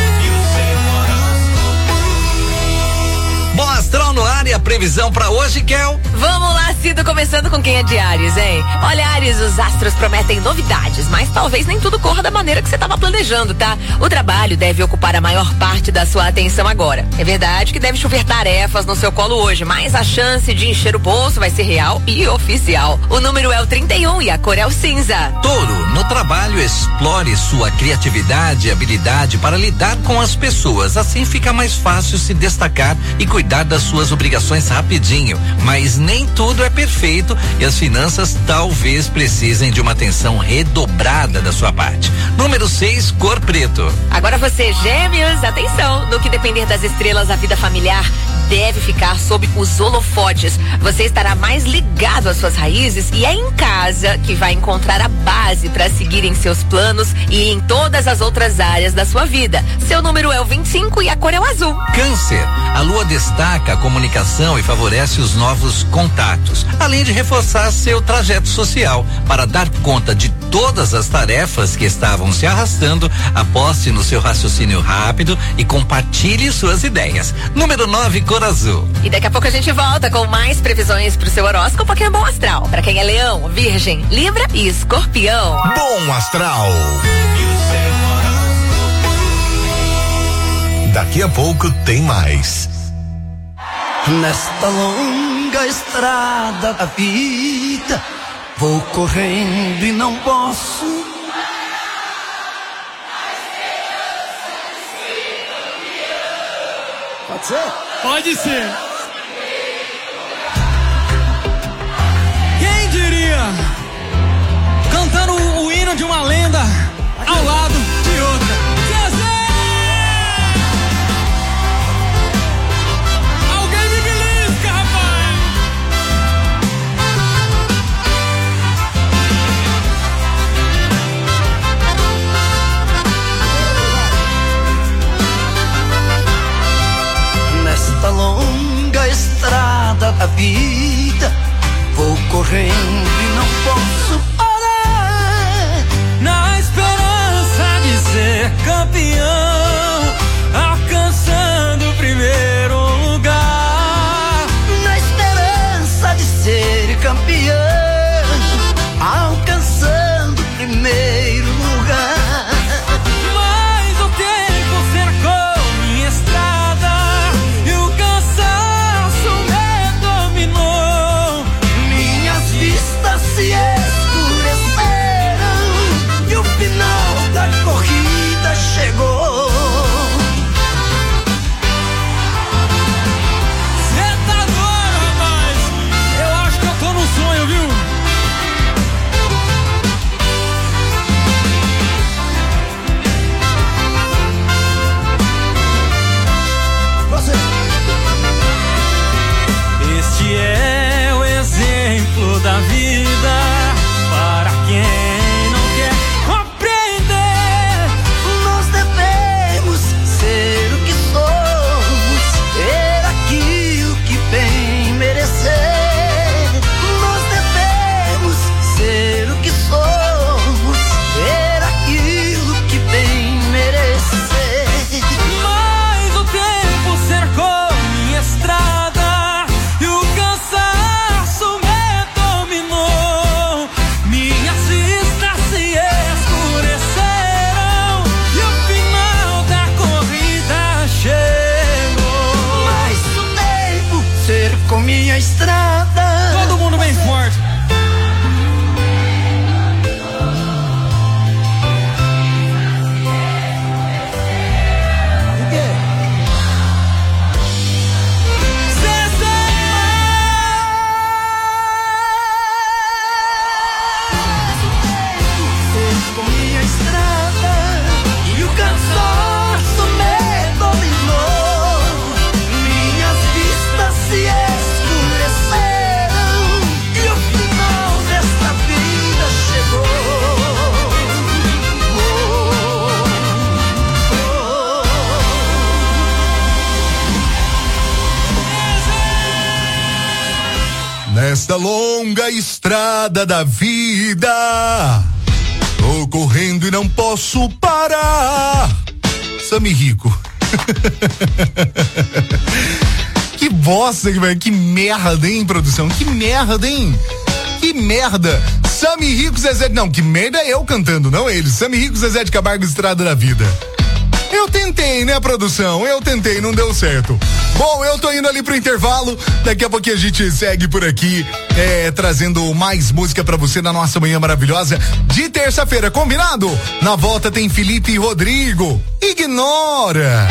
Bom Astral no ar e a previsão pra hoje, Kel? Vamos lá, Cido, começando com quem é de Áries, hein? Olha, Áries, os astros prometem novidades, mas talvez nem tudo corra da maneira que você estava planejando, tá? O trabalho deve ocupar a maior parte da sua atenção agora. É verdade que deve chover tarefas no seu colo hoje, mas a chance de encher o bolso vai ser real e oficial. O número é o trinta e um e a cor é o cinza. Touro, no trabalho explore sua criatividade e habilidade para lidar com as pessoas, assim fica mais fácil se destacar e cuidar das suas obrigações rapidinho, mas nem tudo é perfeito e as finanças talvez precisem de uma atenção redobrada da sua parte. Número seis, cor preto. Agora você, Gêmeos, atenção, no que depender das estrelas, a vida familiar deve ficar sob os holofotes. Você estará mais ligado às suas raízes e é em casa que vai encontrar a base para seguir em seus planos e em todas as outras áreas da sua vida. Seu número é o vinte e cinco e a cor é o azul. Câncer, a lua destaca a comunicação e favorece os novos contatos, além de reforçar seu trajeto social. Para dar conta de todas as tarefas que estavam se arrastando, aposte no seu raciocínio rápido e compartilhe suas ideias. Número nove, cor azul. E daqui a pouco a gente volta com mais previsões pro seu horóscopo aqui no Bom Astral. Para quem é Leão, Virgem, Libra e Escorpião. Bom Astral. Daqui a pouco tem mais. Nesta longa estrada da vida, vou correndo e não posso. Pode ser? Pode ser. Quem diria? Cantando o, o hino de uma lenda ao lado de outra. a vida. Vou correndo e não posso parar. Na esperança de ser campeão, alcançando o primeiro lugar. Na esperança de ser campeão, alcançando o primeiro lugar. Mas o tempo cercou minha estrada e o cansaço me dominou. Minhas vistas se escureceram e o final da corrida chegou. Cê tá doido, rapaz? Eu acho que eu tô num sonho, viu? Você. Este é o exemplo da vida para quem não quer compreender. Nós devemos ser o que somos, ter aquilo que bem merecer. Nós devemos ser o que somos, ter aquilo que bem merecer. Mas o tempo cercou minha estrada e o cansaço me dominou. Minhas vistas se escureceram e o final da corrida chegou. Mas o tempo cercou minha estrada. Todo mundo bem forte. Cercou minha estrada e o cansaço me dominou. Minhas vistas se escureceram e o final desta vida chegou. Nesta longa estrada da vida, tô correndo e não posso parar. Sami Rico. Que bosta, velho. Que merda, hein, produção? Que merda, hein? Que merda. Sami Rico, Zezé. Não, que merda é eu cantando, não ele. Sami Rico, Zezé de Camargo, Estrada da Vida. Eu tentei, né, produção? Eu tentei, não deu certo. Bom, eu tô indo ali pro intervalo. Daqui a pouquinho a gente segue por aqui, é, trazendo mais música pra você na nossa manhã maravilhosa de terça-feira, combinado? Na volta tem Felipe e Rodrigo. Ignora.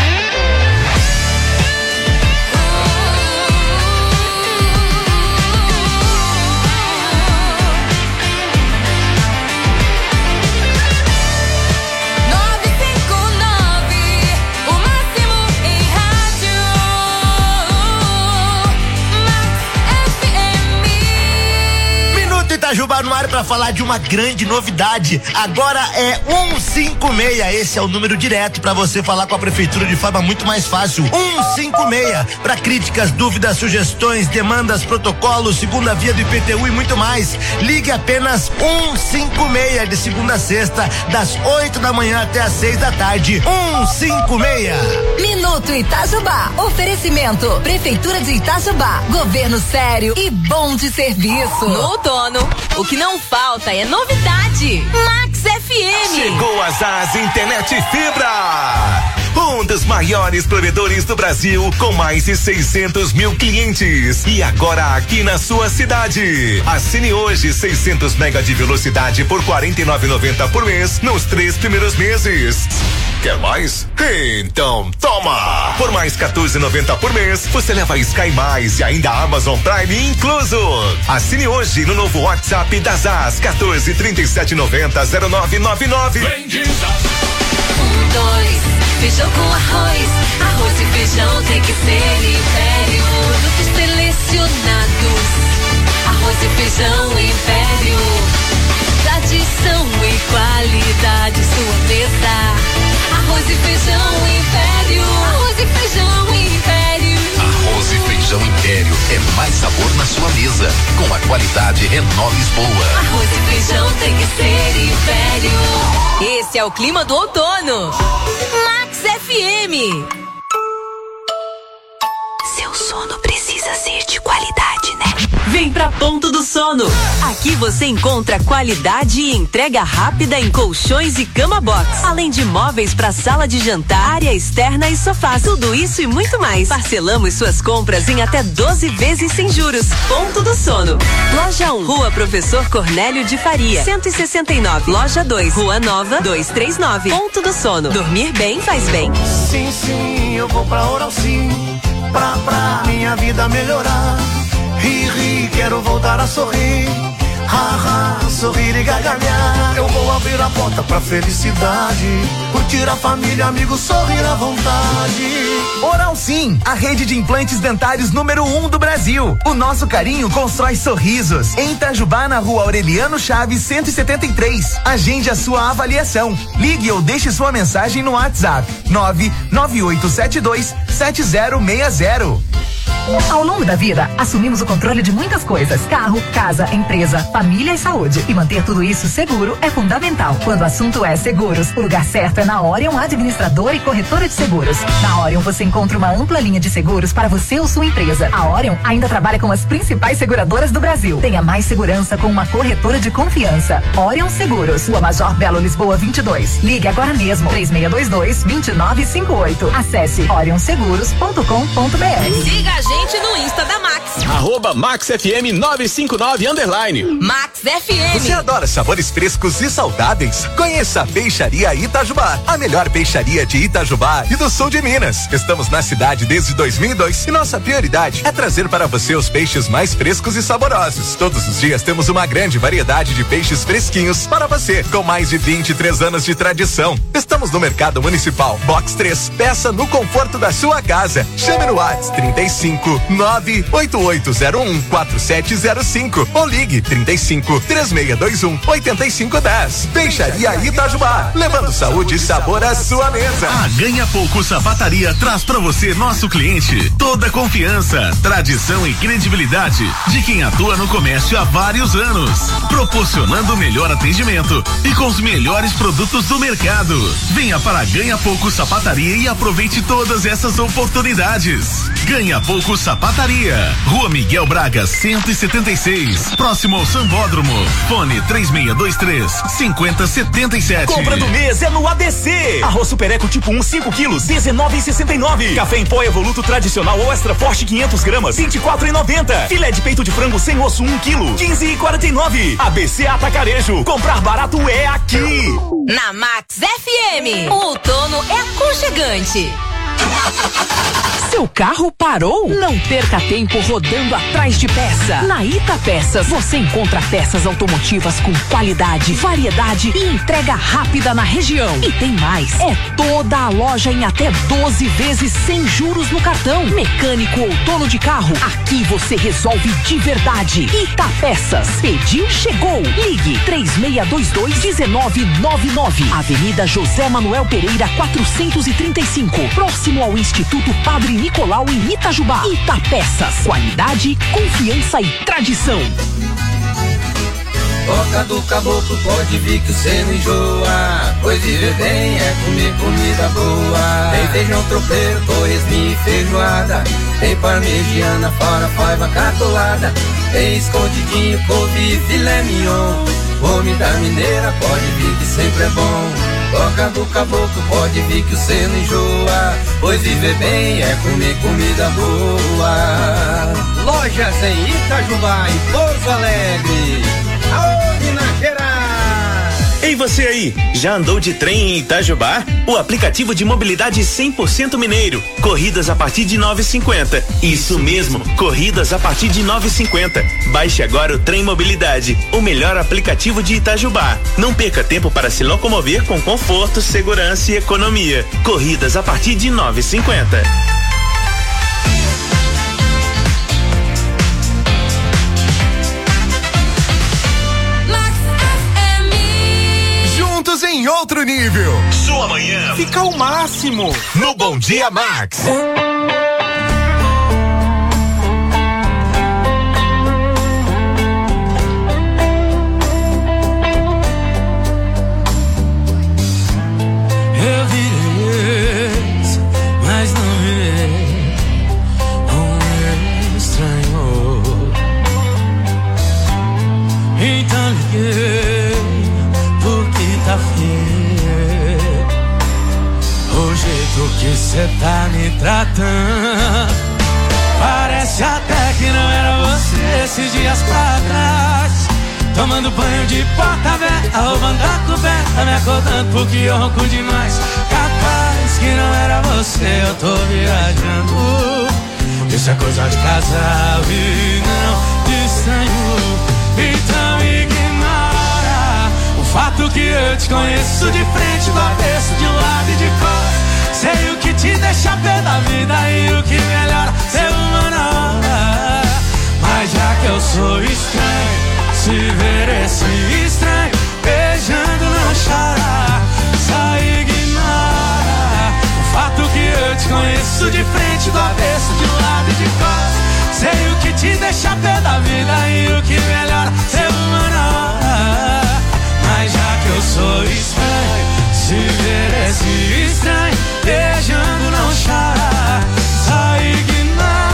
Itajubá no ar para falar de uma grande novidade. Agora é um cinco seis. Esse é o número direto para você falar com a prefeitura de forma muito mais fácil. um cinco seis para críticas, dúvidas, sugestões, demandas, protocolos, segunda via do I P T U e muito mais. Ligue apenas um cinco seis de segunda a sexta, das oito da manhã até as seis da tarde. um cinco seis. Minuto Itajubá. Oferecimento Prefeitura de Itajubá. Governo sério e bom de serviço. No outono, o que não falta é novidade. Max F M. Chegou a Zaz Internet Fibra. Um dos maiores provedores do Brasil, com mais de seiscentos mil clientes. E agora aqui na sua cidade. Assine hoje seiscentos mega de velocidade por quarenta e nove reais e noventa centavos por mês nos três primeiros meses. Quer mais? Então toma! Por mais quatorze reais e noventa centavos por mês, você leva Sky Mais e ainda Amazon Prime incluso. Assine hoje no novo WhatsApp da Zaz, quatorze, trinta e sete, noventa, zero nove nove nove. Um, dois, feijão com arroz. Arroz e feijão tem que ser Império. Produtos selecionados. Arroz e feijão Império. Tradição e qualidade, sua mesa. Arroz e feijão Império. Arroz e feijão Império. Arroz e feijão Império. é mais sabor na sua mesa. Com a qualidade Renault Lisboa. Arroz e feijão tem que ser Império. Esse é o clima do outono. Max F M. Seu sono precisa ser de qualidade, né? Vem pra Ponto do Sono. Aqui você encontra qualidade e entrega rápida em colchões e cama box, além de móveis para sala de jantar, área externa e sofás. Tudo isso e muito mais. Parcelamos suas compras em até doze vezes sem juros. Ponto do Sono. Loja um, Rua Professor Cornélio de Faria, cento e sessenta e nove. Loja dois, Rua Nova, duzentos e trinta e nove. Ponto do Sono. Dormir bem faz bem. Sim, sim, eu vou pra Oral Sim, pra, pra minha vida melhorar. Ri, ri, quero voltar a sorrir. Ha, ha, sorrir e gargalhar. Eu vou abrir a porta pra felicidade. Curtir a família, amigos, sorrir à vontade. Oral Sim, a rede de implantes dentários número um do Brasil. O nosso carinho constrói sorrisos. Em Itajubá, na rua Aureliano Chaves, cento e setenta e três. Agende a sua avaliação. Ligue ou deixe sua mensagem no WhatsApp nove nove oito sete dois sete zero seis zero. Ao longo da vida, assumimos o controle de muitas coisas: carro, casa, empresa, família e saúde. E manter tudo isso seguro é fundamental. Quando o assunto é seguros, o lugar certo é na Orion Administradora e Corretora de Seguros. Na Orion você encontra uma ampla linha de seguros para você ou sua empresa. A Orion ainda trabalha com as principais seguradoras do Brasil. Tenha mais segurança com uma corretora de confiança. Orion Seguros, Rua Major Belo Lisboa vinte e dois. Ligue agora mesmo, três seis dois dois, dois nove cinco oito. Acesse orion seguros ponto com ponto b r. Siga a gente no Insta da Max. Arroba Max F M nove cinco nove underline. Max F M. Você adora sabores frescos e saudáveis? Conheça a Peixaria Itajubá, a melhor peixaria de Itajubá e do sul de Minas. Estamos na cidade desde dois mil e dois e nossa prioridade é trazer para você os peixes mais frescos e saborosos. Todos os dias temos uma grande variedade de peixes fresquinhos para você, com mais de vinte e três anos de tradição. Estamos no Mercado Municipal, Box três. Peça no conforto da sua casa. Chame no WhatsApp trinta e cinco, nove oito oito zero um, quatro sete zero cinco ou ligue trinta e cinco, três seis dois um, oito cinco um zero. Peixaria Itajubá, levando saúde e sabor à sua mesa. A Ganha Pouco Sapataria traz pra você, nosso cliente, toda a confiança, tradição e credibilidade de quem atua no comércio há vários anos, proporcionando o melhor atendimento e com os melhores produtos do mercado. Venha para a Ganha Pouco Sapataria e aproveite todas essas oportunidades. Ganha Pouco Sapataria, Rua Miguel Braga, cento e setenta e seis, próximo ao Sambódromo. Fone três seis dois três, cinco zero sete sete. Compra do mês é no A B C. Arroz Super Eco tipo um, cinco quilos, dezenove e sessenta e nove. Café em pó Evoluto tradicional ou extra forte quinhentos gramas, vinte e quatro e noventa. Filé de peito de frango sem osso um quilo, quinze e quarenta e nove. A B C Atacarejo. Comprar barato é aqui. Na Max F M, o outono é aconchegante. Seu carro parou? Não perca tempo rodando atrás de peça. Na Ita Peças você encontra peças automotivas com qualidade, variedade e entrega rápida na região. E tem mais, é toda a loja em até doze vezes sem juros no cartão. Mecânico ou dono de carro, aqui você resolve de verdade. Ita Peças, pediu, chegou. Ligue três seis dois dois, um nove nove nove. Avenida José Manuel Pereira quatrocentos e trinta e cinco, próximo ao Instituto Padre Nicolau em Itajubá. Itapeças, qualidade, confiança e tradição. Toca do caboclo, pode vir que você não enjoa, pois viver bem é comer comida boa. Tem feijão tropeiro, torresminho e feijoada, tem parmegiana, fora faiva catolada, tem escondidinho, couve e filé mignon. Comida mineira, pode vir que sempre é bom. Toca do caboclo, pode vir que você não enjoa, pois viver bem é comer comida boa. Lojas em Itajubá e Pouso Alegre, aô Minas Gerais. Ei você aí, já andou de trem em Itajubá? O aplicativo de mobilidade cem por cento mineiro, corridas a partir de nove e cinquenta. Isso mesmo, corridas a partir de nove e cinquenta. Baixe agora o Trem Mobilidade, o melhor aplicativo de Itajubá. Não perca tempo para se locomover com conforto, segurança e economia. Corridas a partir de nove e cinquenta. Em outro nível. Sua manhã fica o máximo no Bom Dia Max. jeito que cê tá me tratando, parece até que não era você esses dias pra trás. Tomando banho de porta aberta, roubando a coberta, me acordando porque eu ronco demais. Capaz que não era você, eu tô viajando. Isso é coisa de casal e não de estranho. Então ignora o fato que eu te conheço de frente, do avesso, de lado e de cor. Sei o que te deixa pé da vida e o que melhora ser uma na hora. Mas já que eu sou estranho, se ver esse estranho beijando não chora. Só ignora o fato que eu te conheço de frente, do avesso, de lado e de costas. Sei o que te deixa pé da vida e o que melhora ser uma na hora. Mas já que eu sou estranho, se ver esse estranho beijando não chora. Só ignora.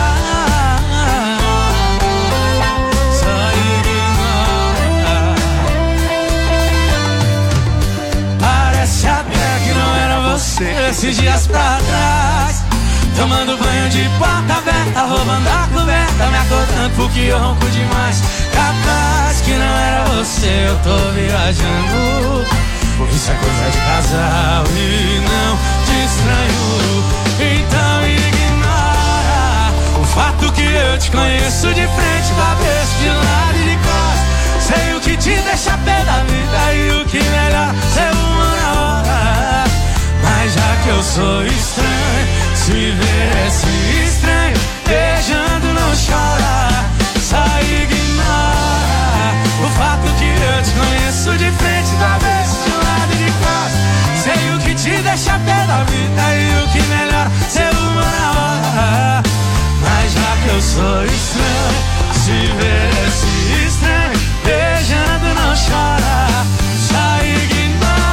Esses dias pra trás, tomando banho de porta aberta, roubando a coberta, me acordando porque eu ronco demais. Capaz que não era você, eu tô viajando. Isso é coisa de casal e não de estranho. Então ignora o fato que eu te conheço de frente, do avesso, de lado e de costas. Sei o que te deixa pé da vida e o que melhor ser uma na hora. Mas já que eu sou estranho, se ver esse estranho beijando não chora. Só ignora o fato que eu te conheço de frente, do avesso, de lado e de costas. Sei o que te deixa pé da vida e o que melhor ser uma na hora. Mas já que eu sou estranho, se ver esse estranho beijando não chora. Só ignora.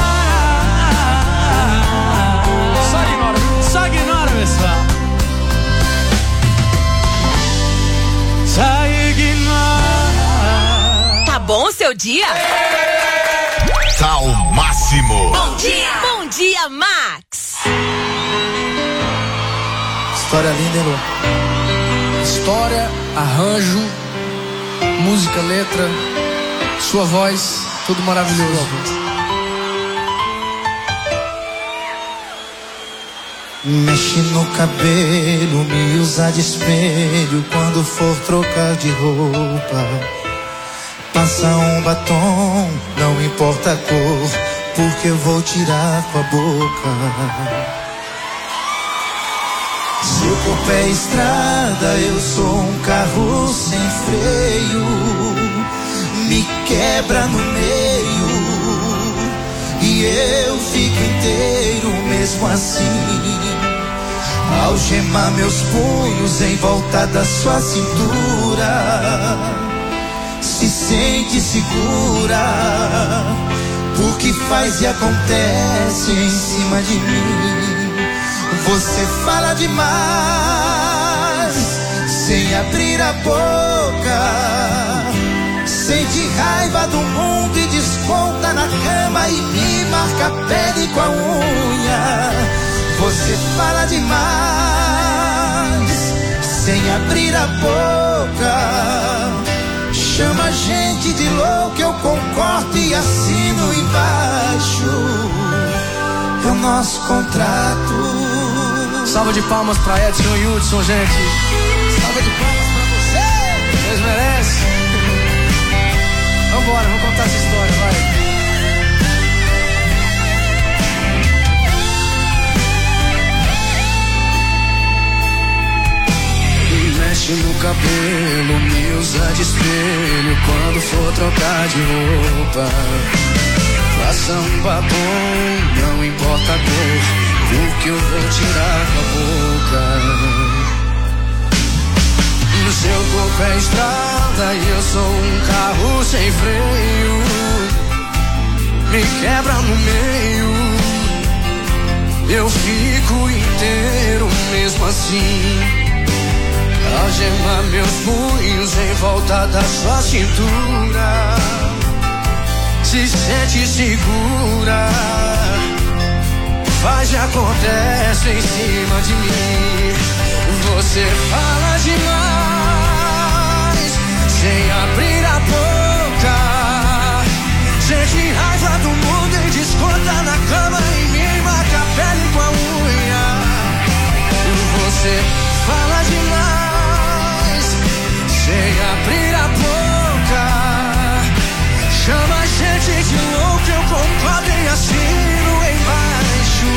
Só ignora, pessoal. Só ignora. Tá bom o seu dia? Tá o máximo. Bom dia. Bom dia, Max. História linda, hein, Lu? História, arranjo, música, letra, sua voz, tudo maravilhoso. Mexe no cabelo, me usa de espelho quando for trocar de roupa. Passa um batom, não importa a cor, porque eu vou tirar com a boca. Seu corpo é estrada, eu sou um carro sem freio. Me quebra no meio e eu fico inteiro mesmo assim. Algemar meus punhos em volta da sua cintura. Se sente segura, porque faz e acontece em cima de mim. Você fala demais, sem abrir a boca. Sente raiva do mundo e desconta na cama e me marca a pele com a unha. Você fala demais, sem abrir a boca. Chama a gente de louco, eu concordo e assino embaixo. É o nosso contrato. Salva de palmas pra Edson e Hudson, gente. Salva de palmas pra você. Vocês merecem. Vambora, vamos contar essa história, vai. Mexe no cabelo, me usa de espelho quando for trocar de roupa. Faça um batom, não importa a cor, o que eu vou tirar com a boca. No seu corpo é estrada e eu sou um carro sem freio. Me quebra no meio, eu fico inteiro mesmo assim. Algemar meus punhos em volta da sua cintura. Se sente segura, faz e acontece em cima de mim. Você fala demais, sem abrir a boca. Sente raiva do mundo e desconta na cama em mim, marca a pele com a unha. Você fala demais, sem abrir a boca. Chama a gente de louco, eu concordo e assino embaixo.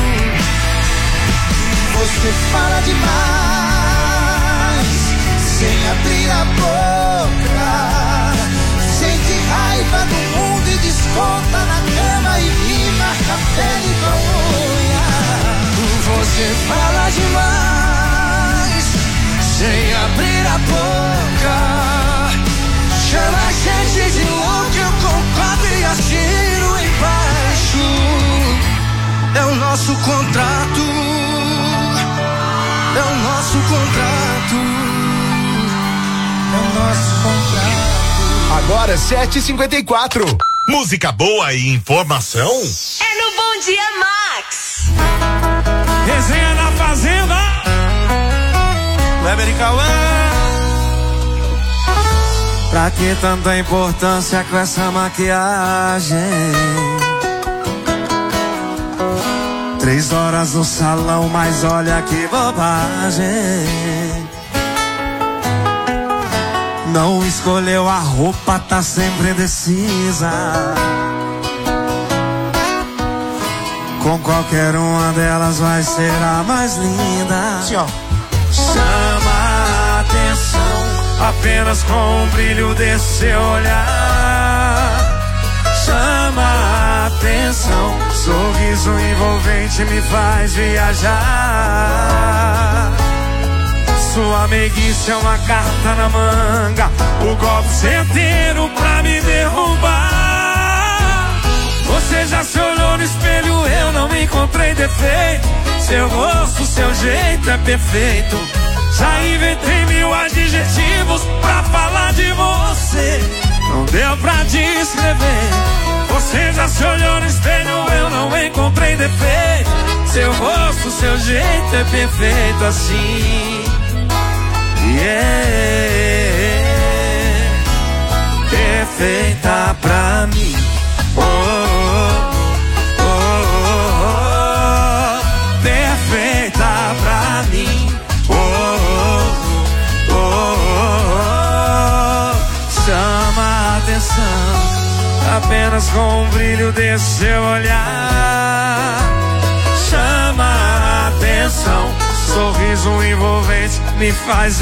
Você fala demais, sem abrir a boca. Sente raiva do mundo e desconta na cama e me marca a pele com a unha. Você fala demais, sem abrir a boca. Chama a gente de louco, eu concordo e assino embaixo. É o nosso contrato, é o nosso contrato, é o nosso contrato. Agora sete e cinquenta e quatro. Música boa e informação? É no Bom Dia Max. Resenha na Fazenda. Kleber e Cauã. Pra que tanta importância com essa maquiagem? Três horas no salão, mas olha que bobagem. Não escolheu a roupa, tá sempre indecisa. Com qualquer uma delas vai ser a mais linda. Sim, ó. Chama a atenção apenas com o brilho desse seu olhar. Chama a atenção, sorriso envolvente me faz viajar. Sua meiguice é uma carta na manga, o golpe certeiro pra me derrubar. Você já se olhou no espelho, eu não encontrei defeito. Seu rosto, seu jeito é perfeito. Já inventei mil adjetivos pra falar de você. Não deu pra descrever. Você já se olhou no espelho, eu não encontrei defeito. Seu rosto, seu jeito é perfeito assim. Yeah, perfeita pra mim. Oh, oh, oh, oh, oh. Perfeita pra mim. Oh, oh, oh, oh, oh. Chama a atenção apenas com o brilho desse seu olhar. Chama a atenção, sorriso envolvente me faz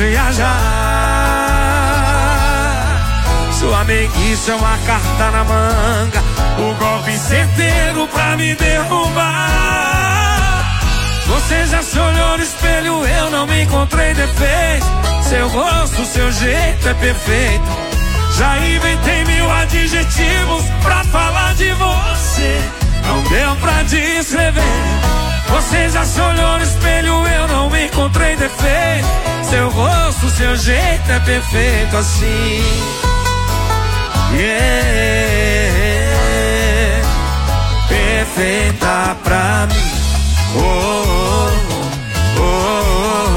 viajar. Sua meiguice é uma carta na manga, o golpe certeiro pra me derrubar. Você já se olhou no espelho, eu não me encontrei defeito. Seu rosto, seu jeito é perfeito. Já inventei mil adjetivos pra falar de você. Não deu pra descrever. Você já se olhou no espelho, eu não me encontrei defeito. Seu rosto, seu jeito é perfeito assim. Yeah, perfeita pra mim. Oh, oh,